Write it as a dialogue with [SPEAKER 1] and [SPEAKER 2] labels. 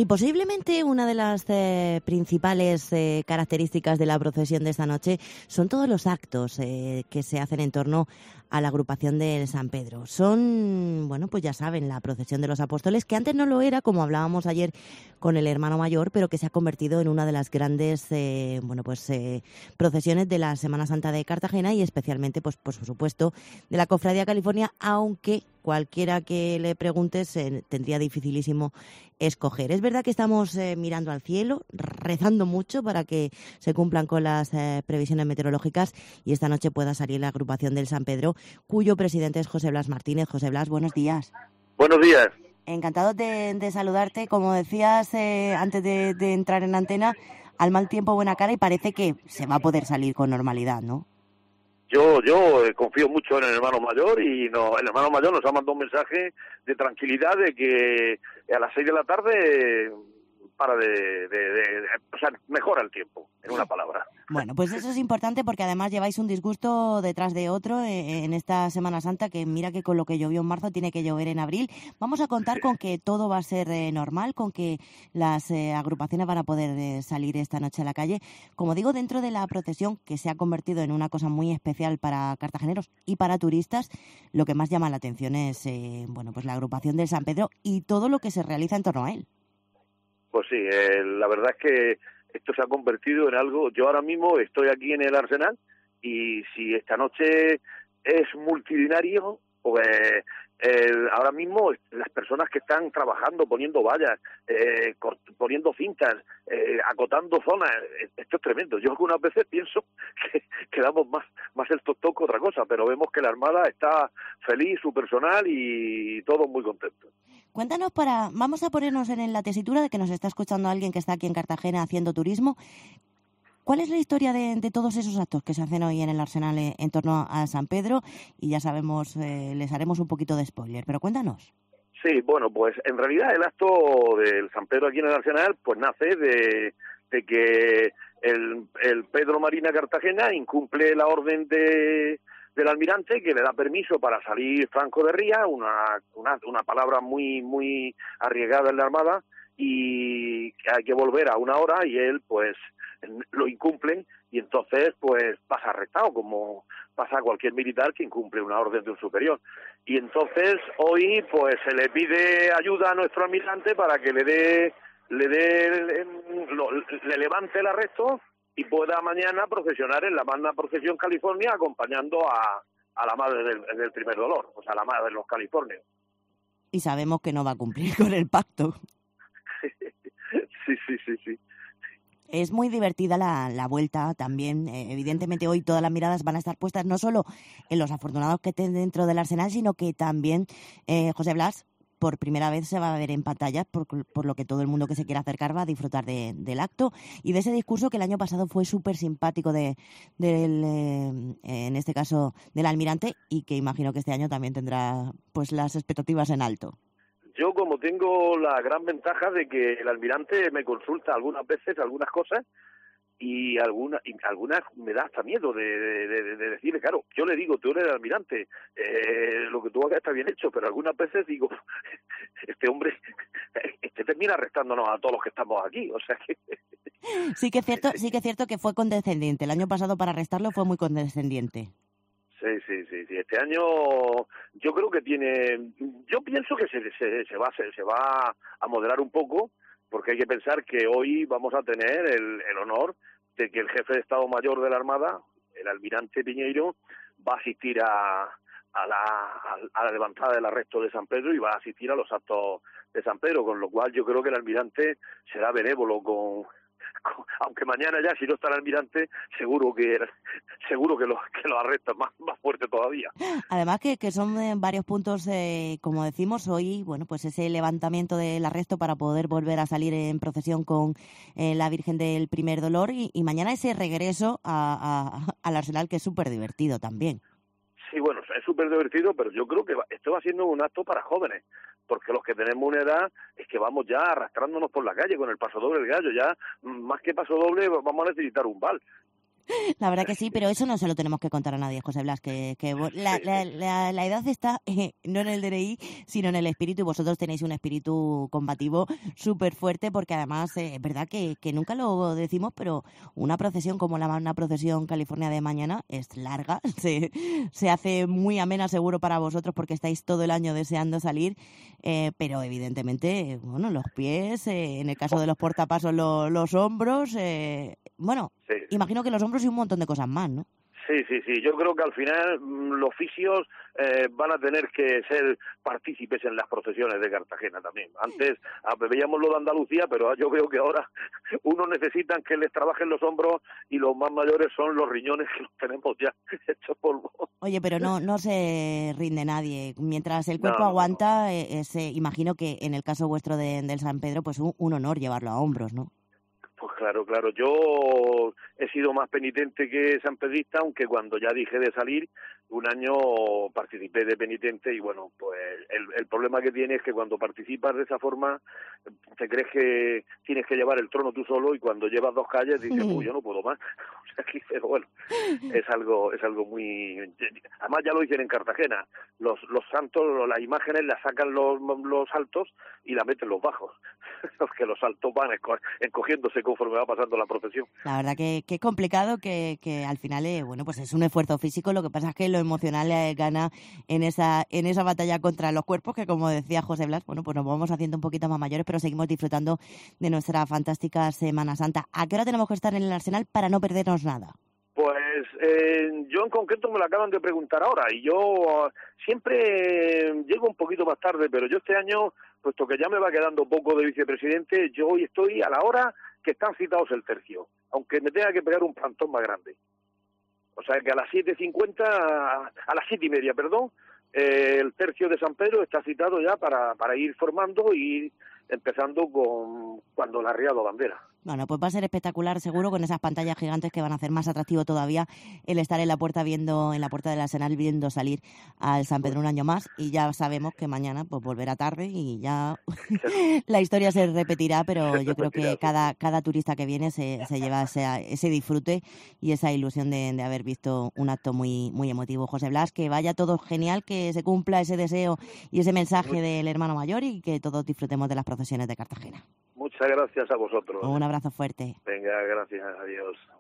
[SPEAKER 1] Y posiblemente una de las principales características de la procesión de esta noche son todos los actos que se hacen en torno a la agrupación del San Pedro. Son, bueno, pues ya saben, la procesión de los apóstoles, que antes no lo era, como hablábamos ayer con el hermano mayor, pero que se ha convertido en una de las grandes, procesiones de la Semana Santa de Cartagena y especialmente, pues por supuesto, de la Cofradía California, aunque cualquiera que le preguntes tendría dificilísimo escoger. Es verdad que estamos mirando al cielo, rezando mucho para que se cumplan con las previsiones meteorológicas y esta noche pueda salir la agrupación del San Pedro, cuyo presidente es José Blas Martínez. José Blas, buenos días.
[SPEAKER 2] Buenos días.
[SPEAKER 1] Encantado de saludarte. Como decías antes de entrar en antena, al mal tiempo buena cara y parece que se va a poder salir con normalidad, ¿no?
[SPEAKER 2] Yo confío mucho en el hermano mayor y el hermano mayor nos ha mandado un mensaje de tranquilidad de que a las 6 de la tarde o sea, mejora el tiempo, en una palabra.
[SPEAKER 1] Bueno, pues eso es importante porque además lleváis un disgusto detrás de otro en esta Semana Santa, que mira que con lo que llovió en marzo tiene que llover en abril. Vamos a contar con que todo va a ser normal, con que las agrupaciones van a poder salir esta noche a la calle. Como digo, dentro de la procesión, que se ha convertido en una cosa muy especial para cartageneros y para turistas, lo que más llama la atención es pues la agrupación del San Pedro y todo lo que se realiza en torno a él.
[SPEAKER 2] Pues sí, la verdad es que esto se ha convertido en algo. Yo ahora mismo estoy aquí en el Arsenal y si esta noche es multitudinario, pues ahora mismo las personas que están trabajando, poniendo vallas, poniendo cintas, acotando zonas, esto es tremendo. Yo algunas veces pienso que damos más el toc que otra cosa, pero vemos que la Armada está feliz, su personal y todos muy contentos.
[SPEAKER 1] Cuéntanos, vamos a ponernos en la tesitura de que nos está escuchando alguien que está aquí en Cartagena haciendo turismo. ¿Cuál es la historia de todos esos actos que se hacen hoy en el Arsenal en torno a San Pedro? Y ya sabemos, les haremos un poquito de spoiler, pero cuéntanos.
[SPEAKER 2] Sí, bueno, pues en realidad el acto del San Pedro aquí en el Arsenal pues nace de que el Pedro Marina Cartagena incumple la orden del almirante que le da permiso para salir franco de ría, una palabra muy arriesgada en la Armada, y que hay que volver a una hora y él pues lo incumplen y entonces pues pasa arrestado, como pasa a cualquier militar que incumple una orden de un superior. Y entonces hoy pues se le pide ayuda a nuestro almirante para que le levante el arresto y pueda mañana procesionar en la Magna Procesión California acompañando a la madre del primer dolor, o sea, la madre de los californios.
[SPEAKER 1] Y sabemos que no va a cumplir con el pacto.
[SPEAKER 2] Sí.
[SPEAKER 1] Es muy divertida la vuelta también. Evidentemente hoy todas las miradas van a estar puestas no solo en los afortunados que estén dentro del Arsenal, sino que también José Blas por primera vez se va a ver en pantalla, por lo que todo el mundo que se quiera acercar va a disfrutar del acto y de ese discurso que el año pasado fue súper simpático en este caso del almirante, y que imagino que este año también tendrá pues las expectativas en alto.
[SPEAKER 2] Yo, como tengo la gran ventaja de que el almirante me consulta algunas veces algunas cosas y algunas me da hasta miedo de decirle, claro, yo le digo, tú eres el almirante, lo que tú hagas está bien hecho, pero algunas veces digo, este hombre termina arrestándonos a todos los que estamos aquí, o sea que...
[SPEAKER 1] Sí que es cierto que fue condescendiente. El año pasado para arrestarlo fue muy condescendiente.
[SPEAKER 2] Sí. Este año yo creo que yo pienso que se va a moderar un poco, porque hay que pensar que hoy vamos a tener el honor de que el jefe de Estado Mayor de la Armada, el almirante Piñeiro, va a asistir a la levantada del arresto de San Pedro y va a asistir a los actos de San Pedro, con lo cual yo creo que el almirante será benévolo aunque mañana ya, si no está el almirante, seguro que lo arrestan más fuerte todavía.
[SPEAKER 1] Además que son varios puntos, como decimos hoy, bueno, pues ese levantamiento del arresto para poder volver a salir en procesión con la Virgen del Primer Dolor y mañana ese regreso al Arsenal, que es súper divertido también.
[SPEAKER 2] Sí, bueno, es súper divertido, pero yo creo que esto va siendo un acto para jóvenes, porque los que tenemos una edad es que vamos ya arrastrándonos por la calle con el pasodoble del gallo, ya más que pasodoble vamos a necesitar un bal.
[SPEAKER 1] La verdad que sí, pero eso no se lo tenemos que contar a nadie, José Blas, que la edad está no en el DNI, sino en el espíritu, y vosotros tenéis un espíritu combativo súper fuerte, porque además es verdad que nunca lo decimos, pero una procesión como la Magna Procesión California de mañana es larga, se hace muy amena seguro para vosotros porque estáis todo el año deseando salir, pero evidentemente, bueno, los pies, en el caso de los portapasos, los hombros, bueno,
[SPEAKER 2] Sí.
[SPEAKER 1] imagino que los hombros y un montón de cosas más, ¿no?
[SPEAKER 2] Sí. Yo creo que al final los fisios van a tener que ser partícipes en las procesiones de Cartagena también. Antes veíamos lo de Andalucía, pero yo veo que ahora unos necesitan que les trabajen los hombros y los más mayores son los riñones, que los tenemos ya hechos polvo.
[SPEAKER 1] Oye, pero no se rinde nadie. Mientras el cuerpo
[SPEAKER 2] No.
[SPEAKER 1] aguanta, imagino que en el caso vuestro del San Pedro, pues un honor llevarlo a hombros, ¿no?
[SPEAKER 2] Pues claro. Yo he sido más penitente que sanpedrista, aunque cuando ya dije de salir, un año participé de penitente y bueno, pues el problema que tiene es que cuando participas de esa forma, te crees que tienes que llevar el trono tú solo y cuando llevas 2 calles dices, pues yo no puedo más. O sea, pero bueno, es algo muy... Además ya lo dicen en Cartagena, los santos, las imágenes las sacan los altos y las meten los bajos, porque los altos van encogiéndose conforme va pasando la procesión.
[SPEAKER 1] La verdad que es complicado, que al final, bueno, pues es un esfuerzo físico, lo que pasa es que lo emocional gana en esa batalla contra los cuerpos, que como decía José Blas, bueno, pues nos vamos haciendo un poquito más mayores, pero seguimos disfrutando de nuestra fantástica Semana Santa. ¿A qué hora tenemos que estar en el Arsenal para no perdernos nada?
[SPEAKER 2] Pues yo en concreto me lo acaban de preguntar ahora y yo siempre llego un poquito más tarde, pero yo este año, puesto que ya me va quedando poco de vicepresidente, yo hoy estoy a la hora que están citados el tercio, aunque me tenga que pegar un plantón más grande. O sea que a las 7:50, a las 7:30, perdón, el tercio de San Pedro está citado ya para ir formando y empezando con cuando la arriado bandera.
[SPEAKER 1] Bueno, pues va a ser espectacular seguro, con esas pantallas gigantes que van a hacer más atractivo todavía el estar en la puerta del Arsenal viendo salir al San Pedro un año más, y ya sabemos que mañana pues volverá tarde y ya la historia se repetirá, pero yo creo que cada turista que viene se lleva ese disfrute y esa ilusión de haber visto un acto muy, muy emotivo. José Blas, que vaya todo genial, que se cumpla ese deseo y ese mensaje del hermano mayor y que todos disfrutemos de las procesiones de Cartagena.
[SPEAKER 2] Muchas gracias a vosotros.
[SPEAKER 1] Un abrazo fuerte.
[SPEAKER 2] Venga, gracias, adiós.